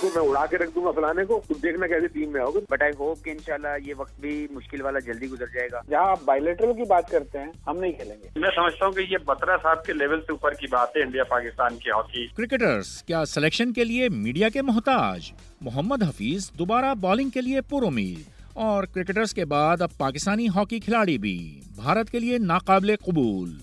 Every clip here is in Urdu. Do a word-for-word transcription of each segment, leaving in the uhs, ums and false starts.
دیکھو میں اڑا کے رکھ دوں گا فلانے کو، تم دیکھنا کیسے ٹیم میں آؤ گے. بٹ آئی ہوپ کہ انشاءاللہ یہ وقت بھی مشکل والا جلدی گزر جائے گا. جہاں آپ بائیلیٹرل کی بات کرتے ہیں ہم نہیں کھیلیں گے. میں سمجھتا ہوں کہ یہ بترا صاحب کے لیول سے اوپر کی بات ہے انڈیا پاکستان کی ہاکی. کرکٹرز کیا سلیکشن کے لیے میڈیا کے محتاج؟ محمد حفیظ دوبارہ بالنگ کے لیے پر امید، اور کرکٹرز کے بعد اب پاکستانی ہاکی کھلاڑی بھی بھارت کے لیے ناقابل قبول.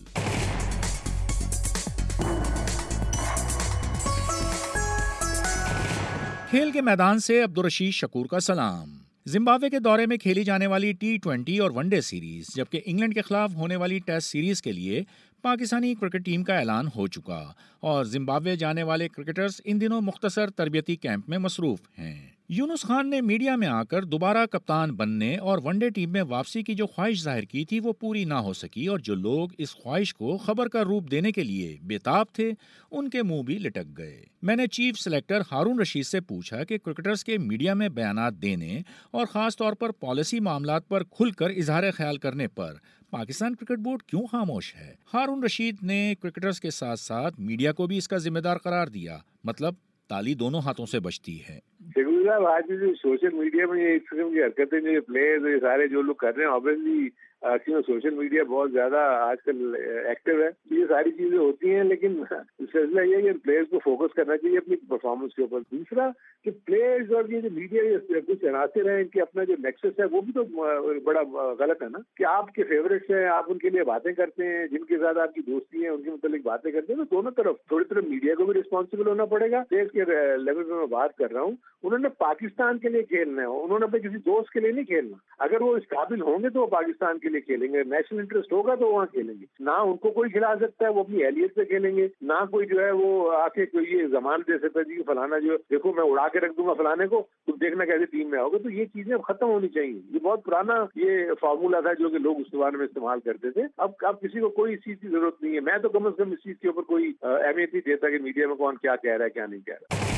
کھیل کے میدان سے عبدالرشید شکور کا سلام. زمبابوے کے دورے میں کھیلی جانے والی ٹی ٹوینٹی اور ون ڈے سیریز جبکہ انگلینڈ کے خلاف ہونے والی ٹیسٹ سیریز کے لیے پاکستانی کرکٹ ٹیم کا اعلان ہو چکا، اور زمبابوے جانے والے کرکٹرز ان دنوں مختصر تربیتی کیمپ میں مصروف ہیں. یونس خان نے میڈیا میں آ کر دوبارہ کپتان بننے اور ون ڈے ٹیم میں واپسی کی جو خواہش ظاہر کی تھی وہ پوری نہ ہو سکی، اور جو لوگ اس خواہش کو خبر کا روپ دینے کے لیے بےتاب تھے ان کے منہ بھی لٹک گئے. میں نے چیف سلیکٹر ہارون رشید سے پوچھا کہ کرکٹرز کے میڈیا میں بیانات دینے اور خاص طور پر پالیسی معاملات پر کھل کر اظہار خیال کرنے پر پاکستان کرکٹ بورڈ کیوں خاموش ہے. ہارون رشید نے کرکٹرز کے ساتھ ساتھ میڈیا کو بھی اس کا ذمہ دار قرار دیا، مطلب تالی دونوں ہاتھوں سے بچتی ہے. شکور صاحب آج بھی سوشل میڈیا میں یہ اس قسم کی حرکتیں جو پلیئرز یہ سارے جو لوگ کر رہے ہیں آبویسلی سوشل میڈیا بہت زیادہ آج کل ایکٹیو ہے. یہ ساری چیزیں ہوتی ہیں لیکن سلسلہ یہ ہے کہ پلیئرز کو فوکس کرنا چاہیے اپنی پرفارمنس کے اوپر. دوسرا کہ پلیئرز اور یہ جو میڈیا کچھ عناصر ہیں ان کے اپنا جو نیکسس ہے وہ بھی تو بڑا غلط ہے نا کہ آپ کے فیوریٹس ہیں، آپ ان کے لیے باتیں کرتے ہیں، جن کے ساتھ آپ کی دوستی ہے ان کے متعلق باتیں کرتے ہیں. تو دونوں طرف تھوڑی طرف میڈیا کو بھی رسپانسبل ہونا پڑے گا. پلیئرز کے لیول میں میں بات کر رہا ہوں، انہوں نے پاکستان کے لیے کھیلنا ہے، انہوں نے اپنے کسی دوست کے لیے نہیں کھیلنا. اگر وہ اس قابل ہوں گے تو وہ پاکستان کے لیے کھیلیں گے، نیشنل انٹرسٹ ہوگا تو وہاں کھیلیں گے. نہ ان کو کوئی کھلا سکتا ہے، وہ اپنی اہلیت سے کھیلیں گے. نہ کوئی جو ہے وہ آ کے کوئی یہ زمان دے سکتا ہے جی فلانا جو دیکھو میں اڑا کے رکھ دوں گا فلانے کو، تم دیکھنا کیسے ٹیم میں آؤ گے. تو یہ چیزیں اب ختم ہونی چاہیے. یہ بہت پرانا یہ فارمولا تھا جو کہ لوگ اس زمانے میں استعمال کرتے تھے. اب اب کسی کو کوئی اس چیز کی ضرورت نہیں ہے. میں تو کم از کم اس چیز کے اوپر کوئی اہمیت نہیں دیتا کہ میڈیا میں کون کیا کہہ رہا ہے کیا نہیں کہہ رہا.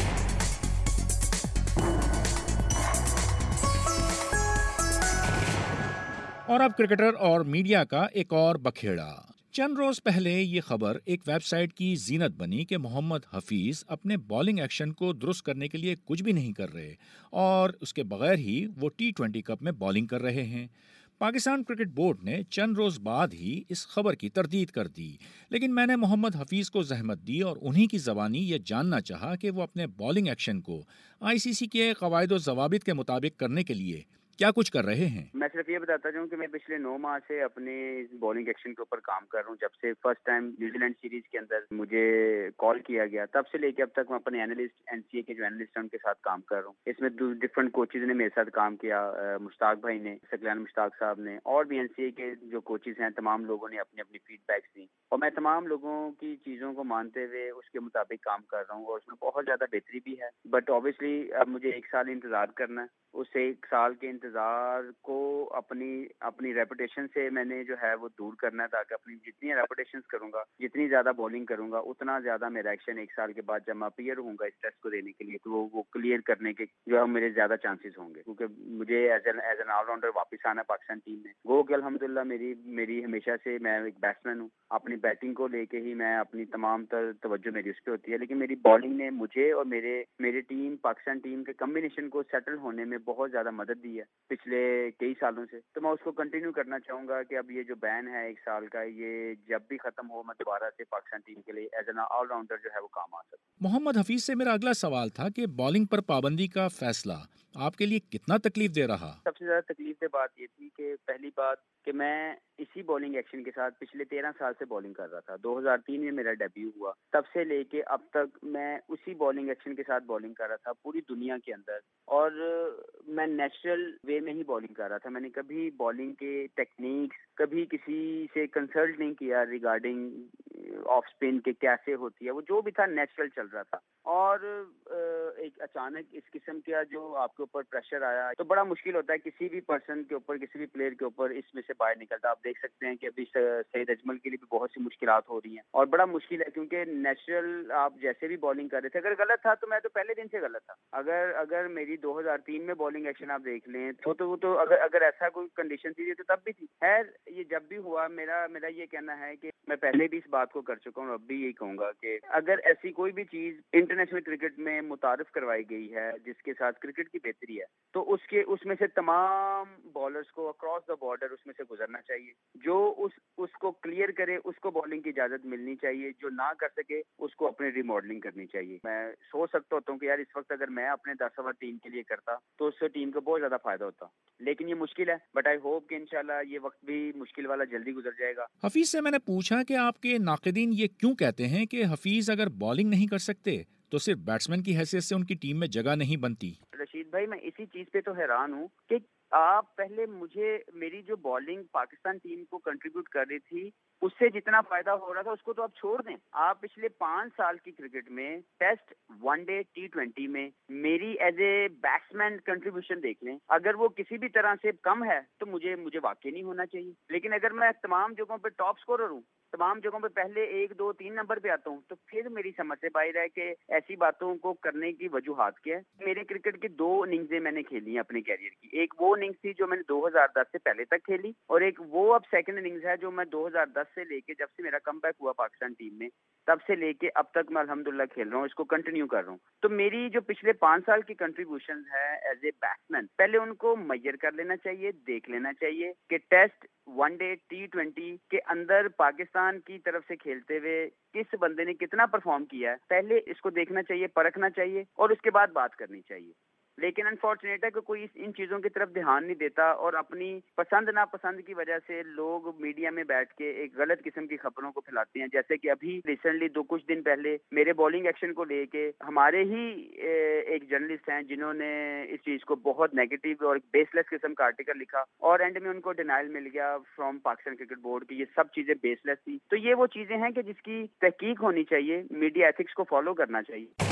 اور اب کرکٹر اور میڈیا کا ایک اور بکھیڑا. چند روز پہلے یہ خبر ایک ویب سائٹ کی زینت بنی کہ محمد حفیظ اپنے بالنگ ایکشن کو درست کرنے کے لیے کچھ بھی نہیں کر رہے، اور اس کے بغیر ہی وہ ٹی ٹوینٹی کپ میں بالنگ کر رہے ہیں. پاکستان کرکٹ بورڈ نے چند روز بعد ہی اس خبر کی تردید کر دی، لیکن میں نے محمد حفیظ کو زحمت دی اور انہی کی زبانی یہ جاننا چاہا کہ وہ اپنے بالنگ ایکشن کو آئی سی سی کے قواعد و ضوابط کے مطابق کرنے کے لیے کیا کچھ کر رہے ہیں. میں صرف یہ بتاتا ہوں کہ میں پچھلے نو ماہ سے اپنے بالنگ ایکشن کے اوپر کام کر رہا ہوں. جب سے first time New Zealand series کے اندر مجھے کال کیا گیا تب سے لے کے اب تک میں اپنے اینالسٹ این سی اے کے جو اینالسٹ ہیں ان کے ساتھ کام کر رہا ہوں. اس میں ڈفرنٹ کوچز نے میرے ساتھ کام کیا، مشتاق بھائی نے، سکلان مشتاق صاحب نے، اور بھی این سی اے کے جو کوچز ہیں تمام لوگوں نے اپنی اپنی فیڈ بیکس دی، اور میں تمام لوگوں کی چیزوں کو مانتے ہوئے اس کے مطابق کام کر رہا ہوں، اور اس میں بہت زیادہ بہتری بھی ہے. بٹ اوبیسلی اب مجھے ایک سال انتظار کرنا ہے. اس ایک سال کے انتظار کو اپنی اپنی ریپوٹیشن سے میں نے جو ہے وہ دور کرنا ہے، تاکہ اپنی جتنی ریپوٹیشنز کروں گا، جتنی زیادہ بالنگ کروں گا، اتنا زیادہ میرا ایکشن ایک سال کے بعد جب میں اپیئر ہوں گا اس ٹیسٹ کو دینے کے لیے تو وہ وہ کلیئر کرنے کے جو ہے میرے زیادہ چانسز ہوں گے. کیونکہ مجھے as an as an all rounder واپس آنا ہے پاکستان ٹیم میں. وہ کہ الحمدللہ میری میری ہمیشہ سے میں ایک بیٹسمین ہوں، اپنی بیٹنگ کو لے کے ہی میں اپنی تمام تر توجہ میری اس پہ ہوتی ہے، لیکن میری بالنگ نے مجھے اور میرے میری ٹیم پاکستان ٹیم کے کمبینیشن کو سیٹل ہونے میں بہت زیادہ مدد دی ہے پچھلے کئی سالوں سے. تو میں اس کو کنٹینیو کرنا چاہوں گا کہ اب یہ جو بین ہے ایک سال کا، یہ جب بھی ختم ہو میں دوبارہ سے پاکستان ٹیم کے لیے ایز این آل راؤنڈر جو ہے وہ کام آ سکتا. محمد حفیظ سے میرا اگلا سوال تھا کہ بالنگ پر پابندی کا فیصلہ آپ کے لیے کتنا تکلیف دے رہا؟ سب سے زیادہ تکلیف دہ بات یہ تھی کہ پہلی بات کہ میں اسی بالنگ ایکشن کے ساتھ پچھلے تیرہ سال سے بالنگ کر رہا تھا. دو ہزار تین میں میرا ڈیبیو ہوا، تب سے لے کے اب تک میں اسی بالنگ ایکشن کے ساتھ بالنگ کر رہا تھا پوری دنیا کے اندر، اور میں نیچرل وے میں ہی بالنگ کر رہا تھا. میں نے کبھی بالنگ کے ٹیکنیکس کبھی کسی سے کنسلٹ نہیں کیا ریگارڈنگ آف اسپن کے کیسے ہوتی ہے، وہ جو بھی تھا نیچرل چل رہا تھا. اور ایک اچانک اس قسم کا جو آپ کے اوپر پریشر آیا تو بڑا مشکل ہوتا ہے کسی بھی پرسن کے اوپر، کسی بھی پلیئر کے اوپر اس میں سے باہر نکلتا. آپ دیکھ سکتے ہیں کہ ابھی سعید اجمل کے لیے بھی بہت سی مشکلات ہو رہی ہیں، اور بڑا مشکل ہے کیونکہ نیچرل آپ جیسے بھی بالنگ کر رہے تھے، اگر غلط تھا تو میں تو پہلے دن سے غلط تھا. اگر اگر میری دو ہزار تین میں بالنگ ایکشن آپ دیکھ لیں تو تو, تو اگر اگر ایسا کوئی کنڈیشن تھی تو تب بھی تھی. خیر یہ جب بھی ہوا، میرا میرا یہ کہنا ہے کہ میں پہلے بھی اس بات کو کو کر چکا ہوں، اب بھی یہی کہوں گا کہ اگر ایسی کوئی بھی چیز انٹرنیشنل کرکٹ میں متعارف کروائی گئی ہے جس کے ساتھ کرکٹ کی بہتری ہے تو اس کے اس میں سے تمام بالرز کو اکراس دا بارڈر اس میں سے گزرنا چاہیے. جو اس اس کو کلیئر کرے اس کو بالنگ کی اجازت ملنی چاہیے، جو نہ کر سکے اس کو اپنی ری ماڈلنگ کرنی چاہیے. میں سوچ سکتا ہوتا ہوں کہ یار اس وقت اگر میں اپنے دس اوور ٹیم کے لیے کرتا تو اس سے ٹیم کو بہت زیادہ فائدہ ہوتا، لیکن یہ مشکل ہے. بٹ آئی ہوپ کہ انشاءاللہ یہ وقت بھی مشکل والا جلدی گزر جائے گا. حفیظ سے میں نے پوچھا کہ آپ کے ناقدین یہ کیوں کہتے ہیں کہ حفیظ اگر بالنگ نہیں کر سکتے تو صرف بیٹسمین کی حیثیت سے ان کی ٹیم میں جگہ نہیں بنتی. رشید بھائی میں اسی چیز پہ تو حیران ہوں کہ آپ پہلے مجھے میری جو بالنگ پاکستان ٹیم کو کنٹریبیوٹ کر رہی تھی اس سے جتنا فائدہ ہو رہا تھا اس کو تو آپ چھوڑ دیں. آپ پچھلے پانچ سال کی کرکٹ میں test, one day, T twenty میں میری ایز اے بیٹسمین کنٹریبیوشن دیکھ لیں، اگر وہ کسی بھی طرح سے کم ہے تو مجھے مجھے واقعی نہیں ہونا چاہیے. لیکن اگر میں تمام جگہوں پہ ٹاپ اسکورر ہوں، تمام جگہوں پہ پہلے ایک دو تین نمبر پہ آتا ہوں، تو پھر میری سمجھ سے باہر ہے کہ ایسی باتوں کو کرنے کی وجوہات کیا ہے. میرے کرکٹ کی دو اننگزیں میں نے کھیلی ہیں اپنے کیریئر کی. ایک وہ اننگز تھی جو میں نے دو ہزار دس سے پہلے تک کھیلی، اور ایک وہ اب سیکنڈ اننگز ہے جو میں دو ہزار دس سے لے کے جب سے میرا کم بیک ہوا پاکستان ٹیم میں تب سے لے کے اب تک میں الحمدللہ کھیل رہا ہوں، اس کو کنٹینیو کر رہا ہوں. تو میری جو پچھلے پانچ سال کی کنٹریبیوشن ہے ایز اے بیٹسمین، پہلے ان کو میئر کر لینا چاہیے، دیکھ لینا چاہیے کہ test, one day, T twenty کے اندر پاکستان کی طرف سے کھیلتے ہوئے کس بندے نے کتنا پرفارم کیا ہے، پہلے اس کو دیکھنا چاہیے، پرکھنا چاہیے، اور اس کے بعد بات کرنی چاہیے. لیکن انفارچونیٹ ہے کہ کوئی ان چیزوں کی طرف دھیان نہیں دیتا اور اپنی پسند ناپسند کی وجہ سے لوگ میڈیا میں بیٹھ کے ایک غلط قسم کی خبروں کو پھیلاتے ہیں. جیسے کہ ابھی ریسنٹلی دو کچھ دن پہلے میرے بالنگ ایکشن کو لے کے ہمارے ہی ایک جرنلسٹ ہیں جنہوں نے اس چیز کو بہت نیگیٹو اور بیس لیس قسم کا آرٹیکل لکھا، اور اینڈ میں ان کو ڈینائل مل گیا فرام پاکستان کرکٹ بورڈ کی یہ سب چیزیں بیس لیس تھی. تو یہ وہ چیزیں ہیں کہ جس کی تحقیق ہونی چاہیے، میڈیا ایتھکس کو فالو کرنا چاہیے.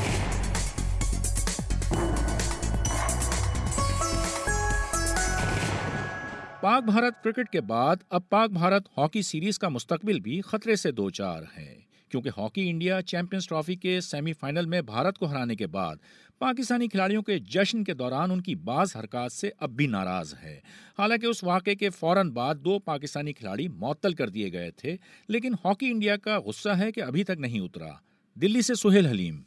پاک بھارت کرکٹ کے بعد اب پاک بھارت ہاکی سیریز کا مستقبل بھی خطرے سے دو چار ہے، کیونکہ ہاکی انڈیا چیمپئنز ٹرافی کے سیمی فائنل میں بھارت کو ہرانے کے بعد پاکستانی کھلاڑیوں کے جشن کے دوران ان کی بعض حرکات سے اب بھی ناراض ہے. حالانکہ اس واقعے کے فوراً بعد دو پاکستانی کھلاڑی معطل کر دیے گئے تھے، لیکن ہاکی انڈیا کا غصہ ہے کہ ابھی تک نہیں اترا. دلی سے سہیل حلیم.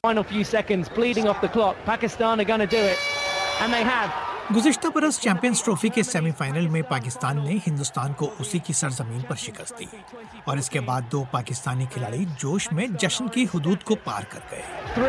گزشتہ برس چیمپئنز ٹرافی کے سیمی فائنل میں پاکستان نے ہندوستان کو اسی کی سرزمین پر شکست دی، اور اس کے بعد دو پاکستانی کھلاڑی جوش میں جشن کی حدود کو پار کر گئے.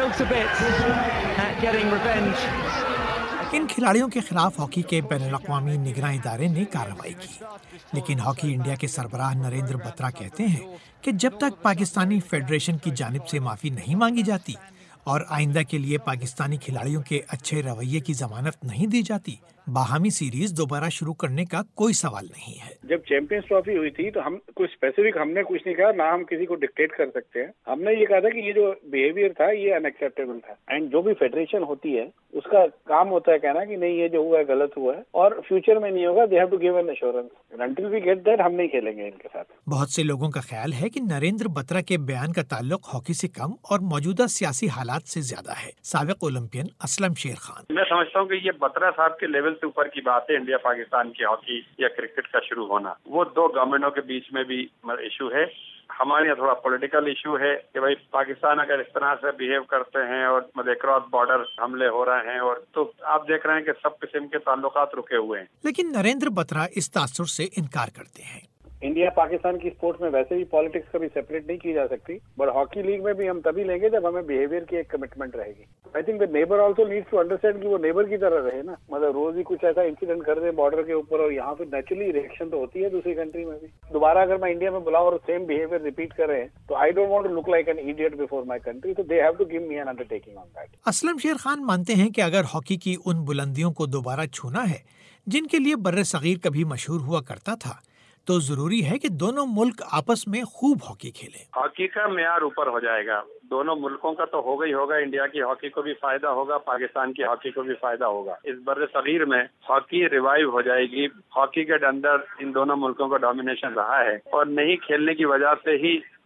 ان کھلاڑیوں کے خلاف ہاکی کے بین الاقوامی نگراں ادارے نے کارروائی کی، لیکن ہاکی انڈیا کے سربراہ نریندر بترا کہتے ہیں کہ جب تک پاکستانی فیڈریشن کی جانب سے معافی نہیں مانگی جاتی اور آئندہ کے لیے پاکستانی کھلاڑیوں کے اچھے رویے کی ضمانت نہیں دی جاتی، باہمی سیریز دوبارہ شروع کرنے کا کوئی سوال نہیں ہے. جب چیمپئنز ٹرافی ہوئی تھی تو ہم کچھ اسپیسیفک ہم نے کچھ نہیں کہا، نہ ہم کسی کو ڈکٹیٹ کر سکتے ہیں. ہم نے یہ کہا تھا کہ یہ جو بیہیویئر تھا یہ ان ایکسیپٹیبل تھا، اینڈ جو بھی فیڈریشن ہوتی ہے اس کا کام ہوتا ہے کہنا کہ نہیں یہ جو ہوا ہے غلط ہوا ہے اور فیوچر میں نہیں ہوگا. They have to give an assurance. Until we get that ہم نہیں کھیلیں گے ان کے ساتھ. بہت سے لوگوں کا خیال ہے کہ نریندر بترا کے بیان کا تعلق ہاکی سے کم اور موجودہ سیاسی حالات سے زیادہ ہے. سابق اولمپئن اسلم شیر خان. میں سمجھتا ہوں کہ یہ بترا صاحب کے لیول سے اوپر کی بات ہے. انڈیا پاکستان کی ہاکی یا کرکٹ کا شروع ہونا وہ دو گورنمنٹوں کے بیچ میں بھی ایشو ہے. ہمارے یہاں تھوڑا پولیٹیکل ایشو ہے کہ بھائی پاکستان اگر اس طرح سے بیہیو کرتے ہیں اور مطلب کراس بارڈر حملے ہو رہے ہیں اور تو آپ دیکھ رہے ہیں کہ سب قسم کے تعلقات رکے ہوئے ہیں. لیکن نریندر بترا اس تاثر سے انکار کرتے ہیں. انڈیا پاکستان کی اسپورٹس میں ویسے بھی پالیٹکس کبھی سیپریٹ نہیں کی جا سکتی، بٹ ہاکی لیگ میں بھی ہم تبھی لیں گے جب ہمیں بیہیویئر کی ایک کمٹمنٹ رہے گی. I think the neighbour also needs to understand کہ وہ نیبر کی طرح رہے نا. مطلب روز ہی کچھ ایسا انسیڈنٹ کر دے بارڈر کے اوپر اور یہاں پہ نیچرلی ریئیکشن تو ہوتی ہے دوسری کنٹری میں بھی. دوبارہ اگر میں انڈیا میں بلاؤں اور سیم بیہیویئر ریپیٹ کر رہے ہیں تو I don't want to look like an idiot before my country. تو they have to give me an undertaking on that. Aslam Sher Khan مانتے ہیں کہ اگر ہاکی کی ان بلندیوں کو دوبارہ چھونا ہے جن کے لیے بر صغیر کبھی مشہور ہوا کرتا تھا تو ضروری ہے کہ دونوں ملک آپس میں خوب ہاکی کھیلیں. ہاکی کا معیار اوپر ہو جائے گا. دونوں ملکوں کا تو ہوگا ہی ہوگا. انڈیا کی ہاکی کو بھی فائدہ ہوگا، پاکستان کی ہاکی کو بھی فائدہ ہوگا. اس بر صغیر میں ہاکی ریوائیو ہو جائے گی. ہاکی کے اندر ان دونوں ملکوں کا ڈومینیشن رہا ہے اور نہیں کھیلنے کی وجہ سے ہی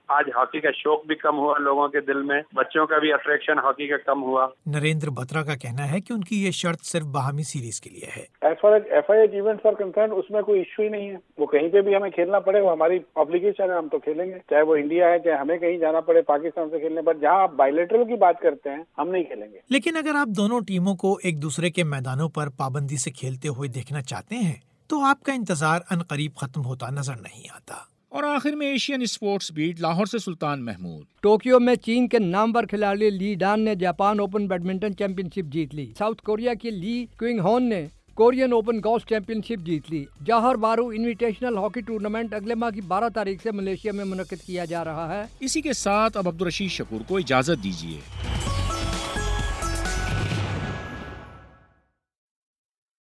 آج ہاکی کا شوق بھی کم ہوا لوگوں کے دل میں, بچوں کا بھی اٹریکشن ہاکی کا کم ہوا. نریندر بترا کا کہنا ہے کہ ان کی یہ شرط صرف باہمی سیریز کے لیے ہے. As far as F I H events are concern اس میں کوئی ایشو ہی نہیں ہے. وہ کہیں پہ بھی ہمیں کھیلنا پڑے, وہ ہماری obligation ہے, ہم تو کھیلیں گے, چاہے وہ انڈیا ہے, چاہے ہمیں کہیں جانا پڑے پاکستان سے کھیلنے. بٹ جہاں آپ بائیلیٹرل کی بات کرتے ہیں ہم نہیں کھیلیں گے. لیکن اگر آپ دونوں ٹیموں کو ایک دوسرے کے میدانوں پر پابندی سے کھیلتے ہوئے دیکھنا چاہتے ہیں تو آپ کا انتظار عنقریب ختم ہوتا نظر نہیں آتا. اور آخر میں ایشین اسپورٹس بیٹ لاہور سے سلطان محمود. ٹوکیو میں چین کے نامور کھلاڑی لی ڈان نے Japan Open badminton championship جیت لی. ساؤتھ کوریا کی لی کوئنگ ہون نے Korean Open golf championship جیت لی. جوہر بارو انویٹیشنل ہاکی ٹورنامنٹ اگلے ماہ کی بارہ تاریخ سے ملیشیا میں منعقد کیا جا رہا ہے. اسی کے ساتھ اب عبدالرشید شکور کو اجازت دیجیے.